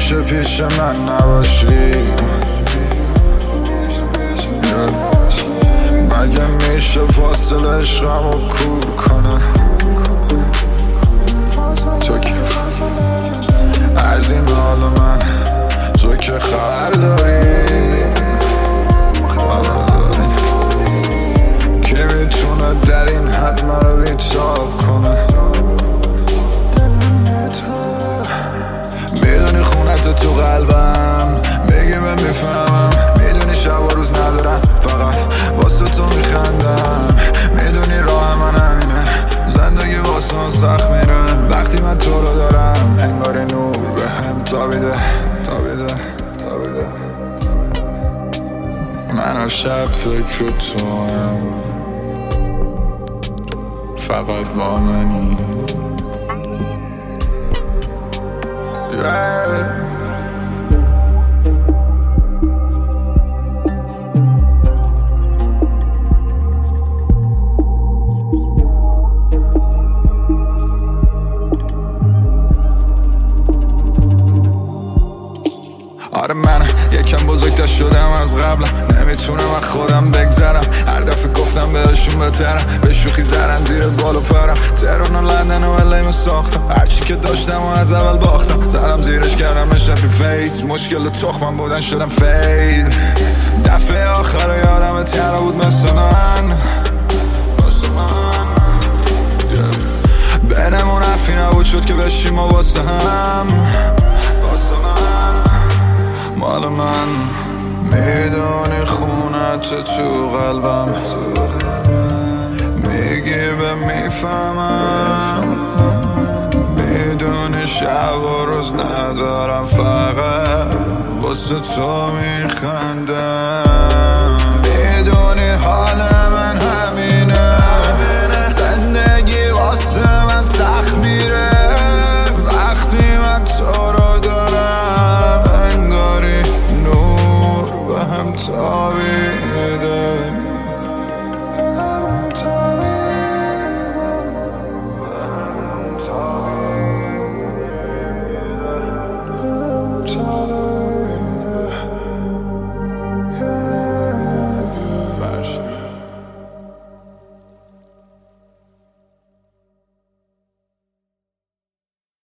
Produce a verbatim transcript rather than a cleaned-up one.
میشه پیش من نباشی؟ مگه میشه فاصله عشقمو کور کنه؟ تو که از این حال من تو که خبر داری؟ که میتونه در این حد مرا بیتاب کنه؟ میدونی خونت تو قلبم، میگی من میفهمم، میدونی شب و روز ندارم، فقط واسه تو میخندم. میدونی راه من همینه، زندگی واسه من سخت میره وقتی من تو رو دارم. انگار نور به هم تابیده تابیده تابیده. من هر شب فکر تو هم، فقط با منی. yeah. آره من یکم بزرگتر شدم از قبلم، نمیتونم از خودم بگذرم. هر دفعه گفتم بهشون بترم، به شوخی زرن زیر بال و پرم. تهران و لندن و الیم ساختم، هرچی که داشتم و از اول باختم. زرم زیرش کردم اشرفی فیس، مشکل تخمم بودن شدم فیل. دفعه آخر یادم تنها بود مثل من، بینمون حرفی نبود شد که بشیم ما واسه هم. مال من میدونی خونت تو قلبم، میگی به میفهمم. میدونی شب و روز ندارم، فقط واسه تو میخندم. میدونی حال من همینه، زندگی واسه من سخت میره وقتی من تو رو دارم. انگاری نور به هم تابیده. تابیده